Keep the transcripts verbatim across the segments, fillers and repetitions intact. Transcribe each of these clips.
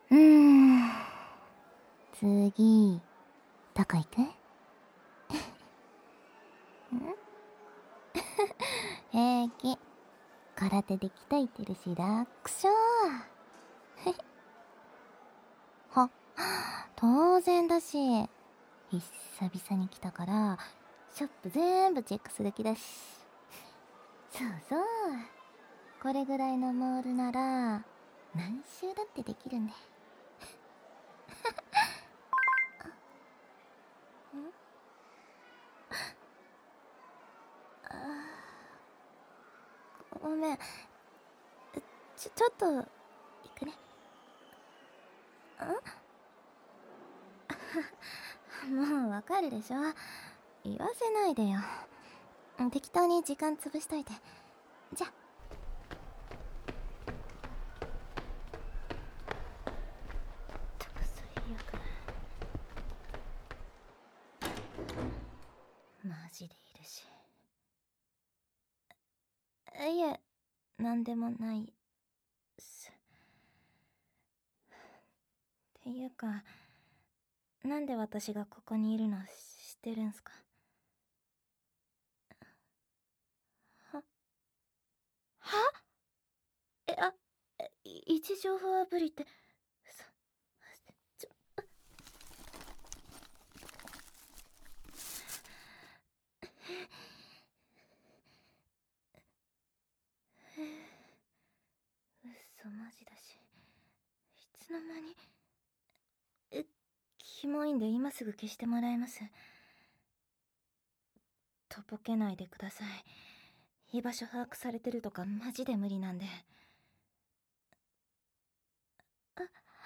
うーん。次、どこ行く？ん平気。空手で鍛えてるし楽勝。は、当然だし。久々に来たから、ショップ全部チェックする気だし。そうそう。これぐらいのモールなら、何周だってできるね。んごめん。ちょ、ちょっと、行くね。んもうわかるでしょ。言わせないでよ。適当に時間潰しといて。じゃあ。とく最悪。マジでいるし。いえ、なんでもないっす。っていうか、なんで私がここにいるの知ってるんすか？ははえ、あ、い位置情報アプリって、そ、ちょ、嘘マジだし。いつの間に。え、キモいんで今すぐ消してもらえます？とぼけないでください。居場所把握されてるとかマジで無理なんで。あ、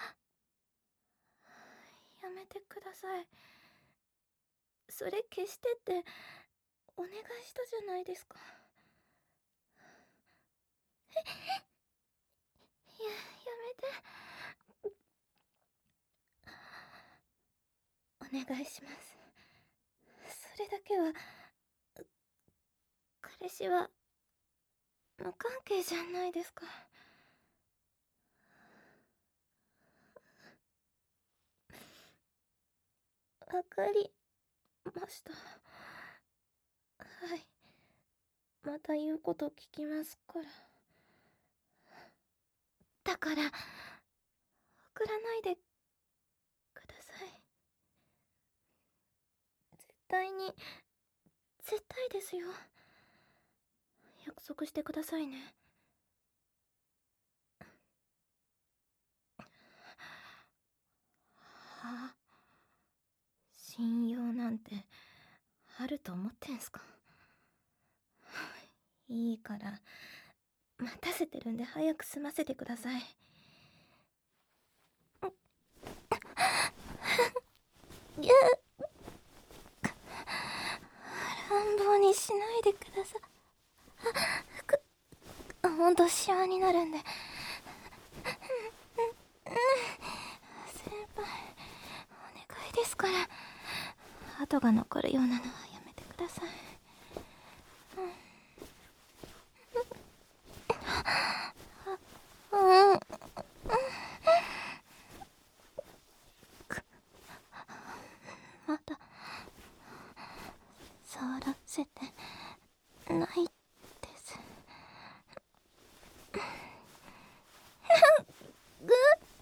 やめてください。それ消してってお願いしたじゃないですか。え、や、やめて。お願いします。それだけは。彼氏は無関係じゃないですか。わかりました。はい。また言うこと聞きますから。だから送らないでください。絶対に絶対ですよ。約束してくださいね。はあ、信用なんてあると思ってんすか？いいから待たせてるんで早く済ませてください。ぎゅ乱暴にしないでください。くほんとシワになるんで。先輩お願いですから、跡が残るようなのはやめてください。うん、まだ触らせてないです。ぐ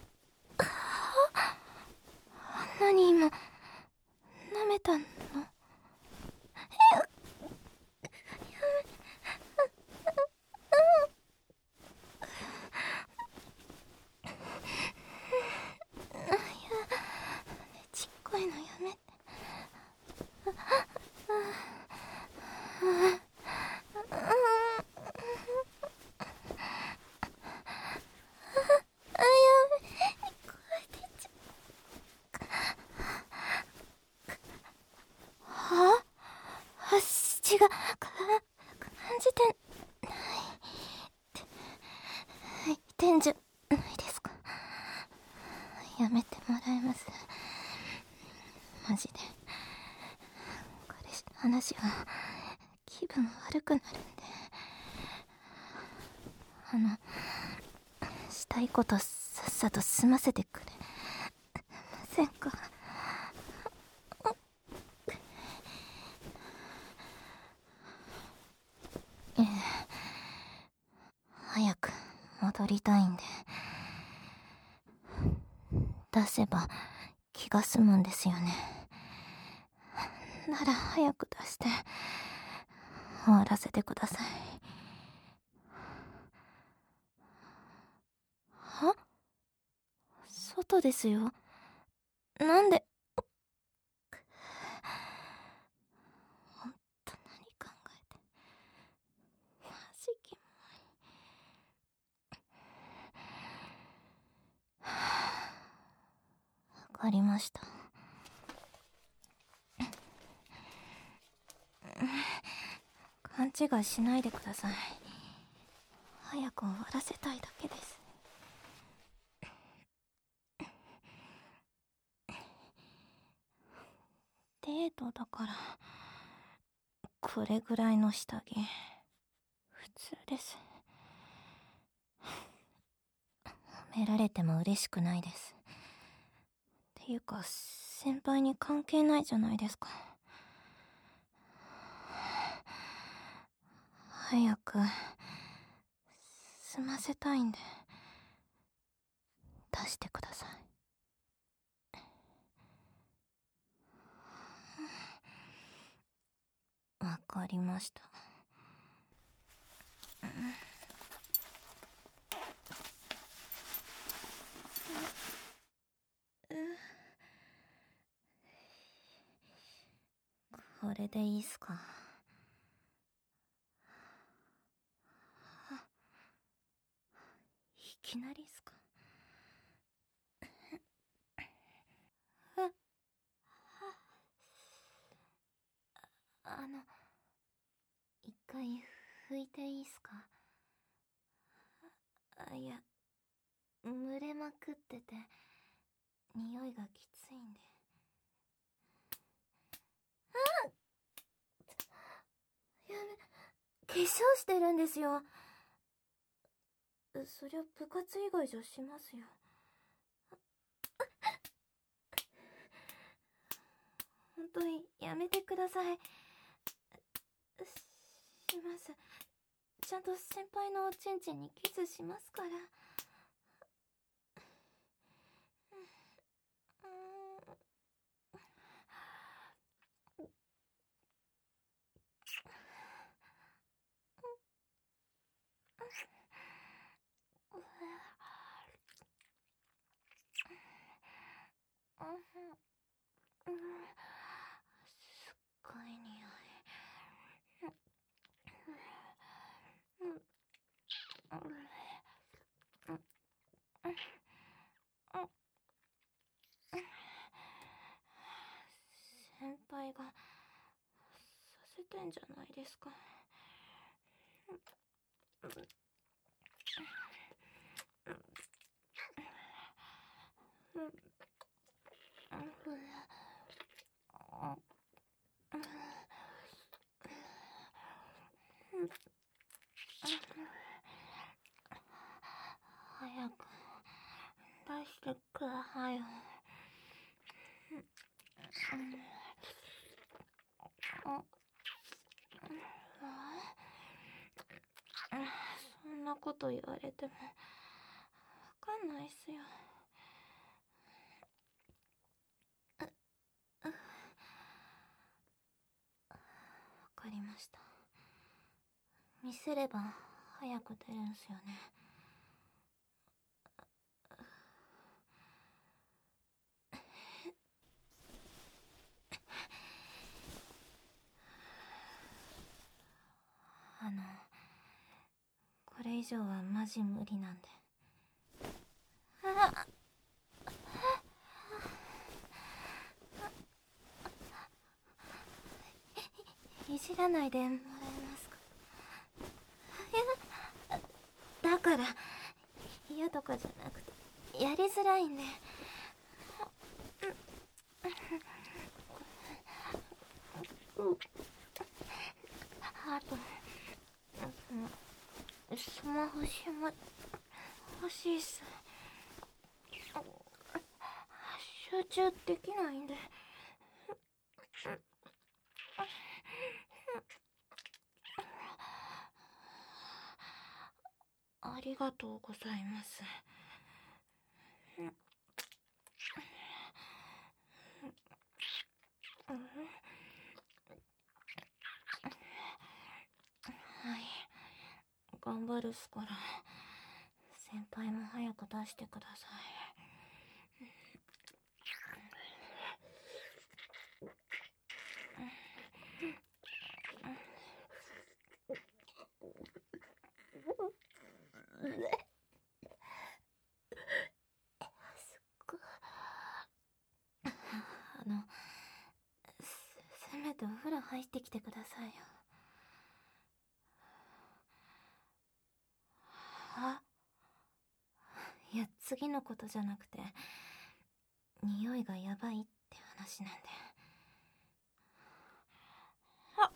あんなに今舐めたの？ちっこいのやめて。はあ、足がか感じてないてんじゃないですか。やめてもらえます？マジでこれ話は気分悪くなるんで。あのしたいことさっさと済ませてくれ。 せんか。ええ、早く戻りたいんで。出せば気が済むんですよね。なら早く出して終わらせてください。は？外ですよ。なんで。ほんと何考えて。マジキモい。わかりました。勘違いしないでください。早く終わらせたいだけです。デートだからこれぐらいの下着普通です。褒められても嬉しくないです。っていうか先輩に関係ないじゃないですか。早く済ませたいんで出してください。わかりました。これでいいっすか。いきなりっすか。あの一回拭いていいっすか。あ、いや、蒸れまくってて匂いがきついんで。あっ、やめ、化粧してるんですよ。そりゃ部活以外じゃしますよ。本当にやめてください。します。ちゃんと先輩のおちんちんにキスしますから。すっごい匂い。先輩がさせてんじゃないですか。早く出してくださいよ。そんなこと言われてもわかんないっすよ。わかりました。見せれば早く出るんすよね。あのこれ以上はマジ無理なんで。あっ、いじらないでもらえますか。いや、だから嫌とかじゃなくてやりづらいんで。あとスマホしま欲しいっす。し集中できないんで。ありがとうございます。はい、頑張るっすから先輩も早く出してください。あのせ、せめてお風呂入ってきてくださいよ。あ、いや次のことじゃなくて匂いがやばいって話なんで。あ、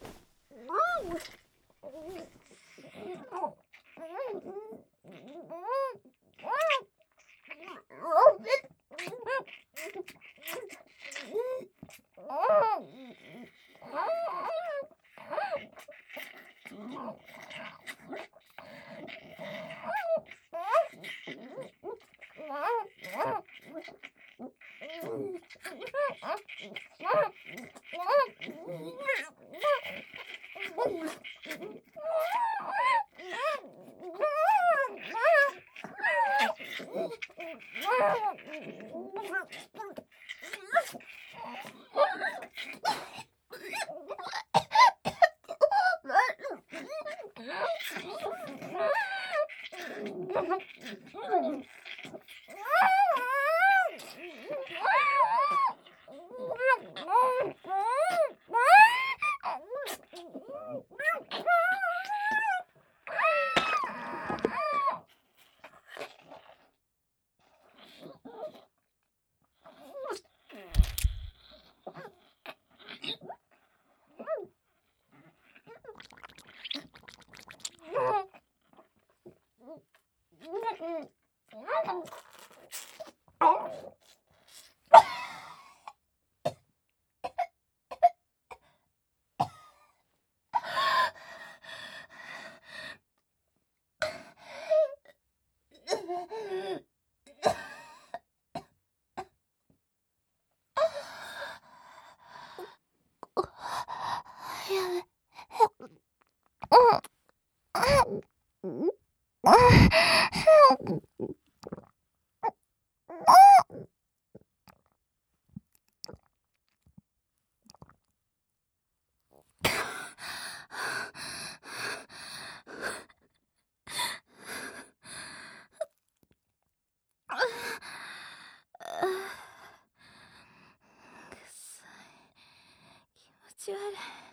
気持ち悪い。飲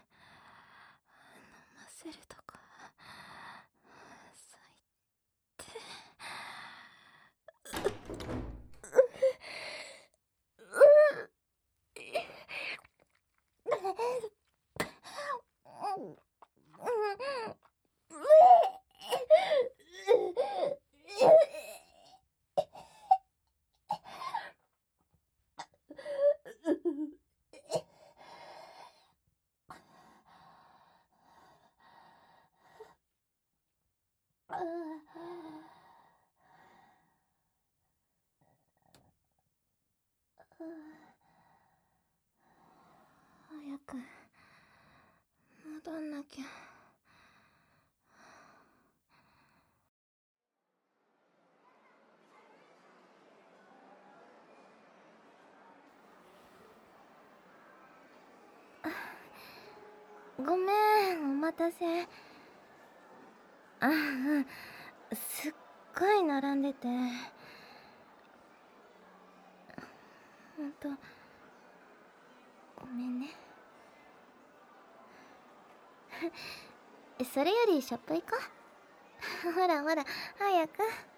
ませるとか最低。早く戻んなきゃ。ごめん、お待たせ。あ、うん、すっごい並んでて。ほんとごめんね。それよりショップ行こう。ほらほら早く。